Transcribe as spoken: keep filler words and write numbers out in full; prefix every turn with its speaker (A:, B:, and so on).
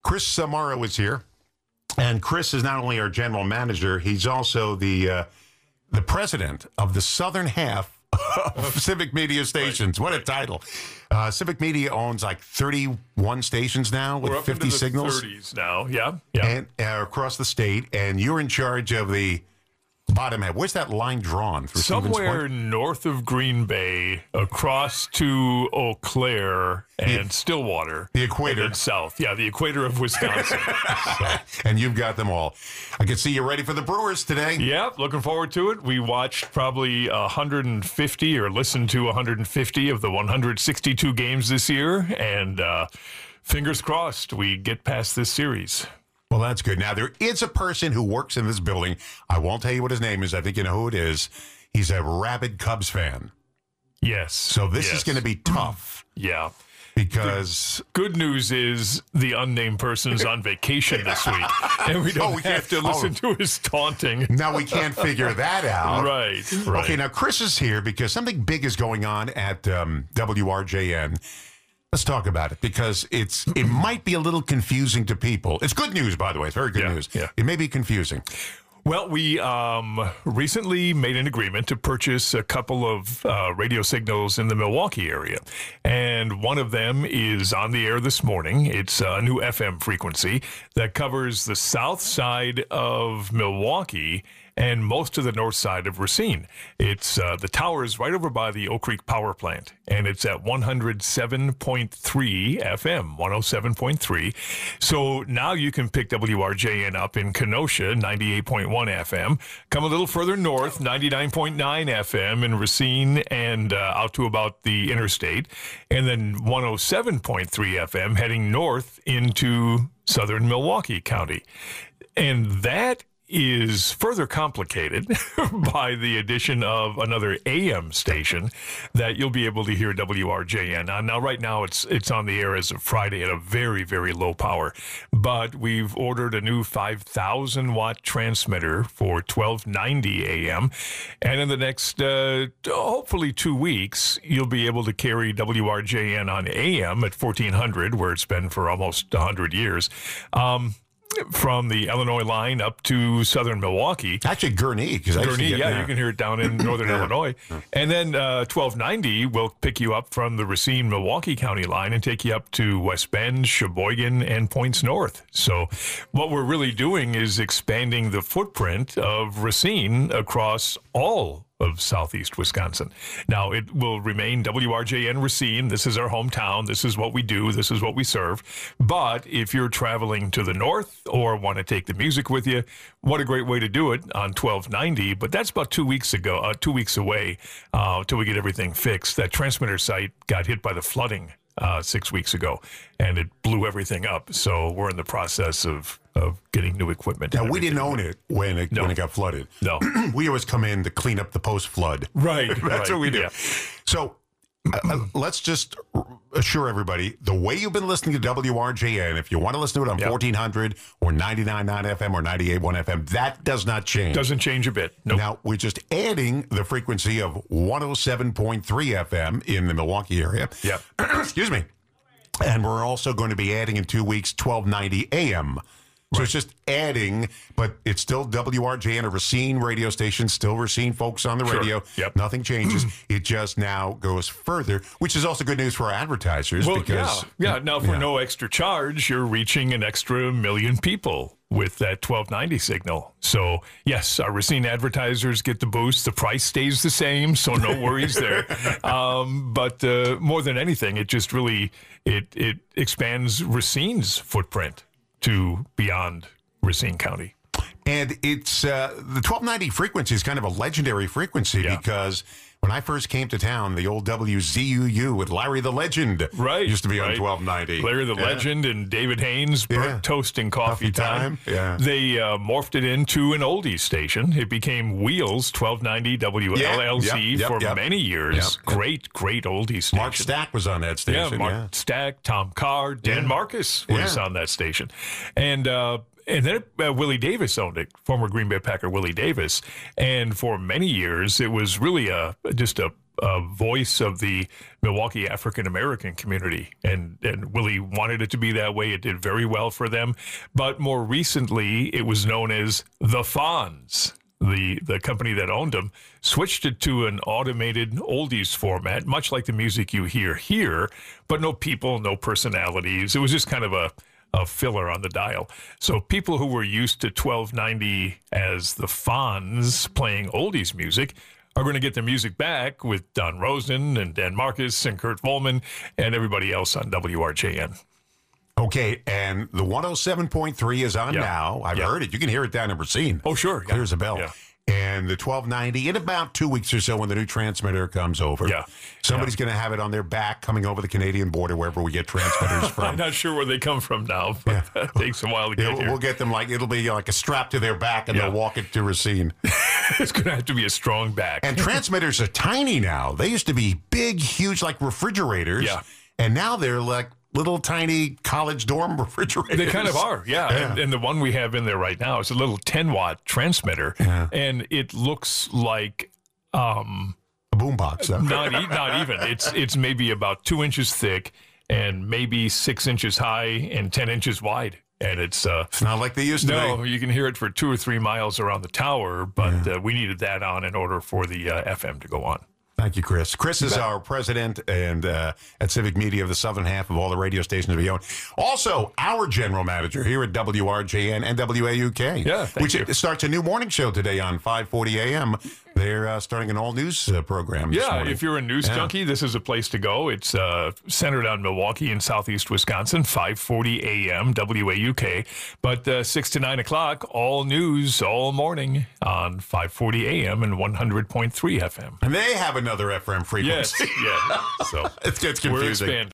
A: Chris Samara is here, and Chris is not only our general manager, he's also the uh, the president of the southern half of Civic Media Stations. Right, what a title. Uh, Civic Media owns like thirty-one stations now with
B: We're up
A: fifty
B: into the
A: signals.
B: thirties now, yeah. yeah.
A: And uh, across the state, and you're in charge of the bottom half. Where's that line drawn? Through
B: Somewhere north of Green Bay, across to Eau Claire and
A: the,
B: Stillwater.
A: The equator.
B: And then south. Yeah, the equator of Wisconsin. So.
A: And you've got them all. I can see you're ready for the Brewers today.
B: Yeah, looking forward to it. We watched probably one hundred fifty or listened to one hundred fifty of the one hundred sixty-two games this year. And uh, fingers crossed we get past this series.
A: Well, that's good. Now, there is a person who works in this building. I won't tell you what his name is. I think you know who it is. He's a rabid Cubs fan.
B: Yes.
A: So this
B: yes.
A: is going to be tough.
B: Yeah.
A: Because
B: the good news is the unnamed person is on vacation this week, and we don't
A: oh, we
B: have to listen
A: oh.
B: to his taunting.
A: Now we can't figure that out.
B: Right, right.
A: Okay, now Chris is here because something big is going on at um, W R J N. Let's talk about it because it's it might be a little confusing to people. It's good news, by the way. It's very good
B: yeah,
A: news.
B: Yeah.
A: It may be confusing.
B: Well, we um, recently made an agreement to purchase a couple of uh, radio signals in the Milwaukee area. And one of them is on the air this morning. It's a new F M frequency that covers the south side of Milwaukee and most of the north side of Racine. It's uh, the tower is right over by the Oak Creek Power Plant, and it's at one oh seven point three F M, one oh seven point three. So now you can pick W R J N up in Kenosha, ninety-eight point one F M. Come a little further north, ninety-nine point nine F M in Racine and uh, out to about the interstate, and then one oh seven point three F M heading north into southern Milwaukee County. And that is further complicated by the addition of another A M station that you'll be able to hear W R J N on. Now, right now, it's it's on the air as of Friday at a very, very low power. But we've ordered a new five thousand watt transmitter for twelve ninety A M. And in the next, uh, hopefully, two weeks, you'll be able to carry W R J N on A M at fourteen hundred, where it's been for almost one hundred years. Um, From the Illinois line up to southern Milwaukee.
A: Actually, Gurnee.
B: Gurnee, yeah, you can hear it down in northern yeah. Illinois. Yeah. And then uh, twelve ninety will pick you up from the Racine-Milwaukee County line and take you up to West Bend, Sheboygan, and Points North. So what we're really doing is expanding the footprint of Racine across all of southeast Wisconsin. Now, it will remain W R J N Racine. This is our hometown. This is what we do. This is what we serve. But if you're traveling to the north or want to take the music with you, what a great way to do it on twelve ninety. But that's about two weeks ago, uh, two weeks away uh, till we get everything fixed. That transmitter site got hit by the flooding Uh, six weeks ago, and it blew everything up. So we're in the process of of getting new equipment.
A: Now, we didn't own it when it,
B: no.
A: when it got flooded.
B: No.
A: We always come in to clean up the post-flood.
B: Right.
A: That's
B: right.
A: what we do.
B: Yeah.
A: So uh, let's just assure everybody, the way you've been listening to W R J N, if you want to listen to it on
B: yep.
A: fourteen hundred or ninety-nine point nine F M or ninety-eight point one F M, that does not change.
B: Doesn't change a bit. Nope.
A: Now, we're just adding the frequency of one oh seven point three F M in the Milwaukee area.
B: Yep.
A: Excuse me. And we're also going to be adding in two weeks twelve ninety A M. So right. It's just adding, but it's still W R J N, a Racine radio station, still Racine folks on the
B: sure.
A: radio.
B: Yep.
A: Nothing changes. It just now goes further, which is also good news for our advertisers.
B: Well,
A: because,
B: yeah. yeah. Now, for
A: yeah.
B: no extra charge, you're reaching an extra million people with that twelve ninety signal. So, yes, our Racine advertisers get the boost. The price stays the same, so no worries there. Um, but uh, more than anything, it just really, it it expands Racine's footprint to beyond Racine County.
A: And it's uh, the twelve ninety frequency is kind of a legendary frequency yeah. because when I first came to town, the old W Z U U with Larry the Legend
B: right,
A: used to be
B: right.
A: on twelve ninety.
B: Larry the
A: yeah.
B: Legend and David Haynes, burnt
A: yeah.
B: toast and coffee,
A: coffee
B: time.
A: time. Yeah.
B: They uh, morphed it into an oldies station. It became Wheels twelve ninety W L L Z
A: yeah. yep, yep,
B: for
A: yep.
B: many years.
A: Yep.
B: Great, great oldies station.
A: Mark Stack was on that station.
B: Yeah, Mark
A: yeah.
B: Stack, Tom Carr, Dan
A: yeah.
B: Marcus was
A: yeah.
B: on that station. And uh, And then uh, Willie Davis owned it, former Green Bay Packer Willie Davis. And for many years, it was really a just a a voice of the Milwaukee African American community, and and Willie wanted it to be that way. It did very well for them, but more recently, it was known as the Fonz. The the company that owned them switched it to an automated oldies format, much like the music you hear here, but no people, no personalities. It was just kind of a, a filler on the dial. So people who were used to twelve ninety as the Fonz playing oldies music are going to get their music back with Don Rosen and Dan Marcus and Kurt Volman and everybody else on W R J N.
A: Okay, and the one oh seven point three is on
B: Yeah.
A: now. I've
B: Yeah.
A: heard it. You can hear it down in Racine.
B: Oh, sure. Yeah.
A: Clears a bell.
B: Yeah.
A: And the twelve ninety in about two weeks or so when the new transmitter comes over.
B: Yeah.
A: Somebody's going to have it on their back coming over the Canadian border, wherever we get transmitters
B: I'm
A: from.
B: not sure where they come from now, but it takes a while to get
A: Yeah, we'll,
B: here.
A: we'll get them like, it'll be like a strap to their back and
B: Yeah.
A: they'll walk it to Racine.
B: It's going to have to be a strong back.
A: And transmitters are tiny now. They used to be big, huge, like refrigerators.
B: Yeah.
A: And now they're like little tiny college dorm refrigerators.
B: They kind of are, yeah.
A: Yeah.
B: And, and the one we have in there right now is a little ten watt transmitter,
A: Yeah.
B: and it looks like um,
A: A boombox. though.
B: not e- not even. It's it's maybe about two inches thick and maybe six inches high and ten inches wide. And it's uh,
A: It's not like they used to
B: no,
A: be.
B: you can hear it for two or three miles around the tower, but uh, we needed that on in order for the uh, F M to go on.
A: Thank you, Chris. Chris is our president and uh, at Civic Media of the southern half of all the radio stations we own. Also, our general manager here at W R J N and W A U K.
B: Yeah, thank
A: which
B: you.
A: starts a new morning show today on five forty a.m. They're uh, starting an all-news uh, program this
B: Yeah,
A: morning.
B: if you're a news
A: Yeah.
B: junkie, this is a place to go. It's uh, centered on Milwaukee in southeast Wisconsin, five forty a.m., W A U K. But uh, six to nine o'clock, all news all morning on five forty a.m. and one hundred point three F M.
A: And they have another F M frequency.
B: Yes, yeah. So
A: It gets
B: we're
A: confusing.
B: expanding.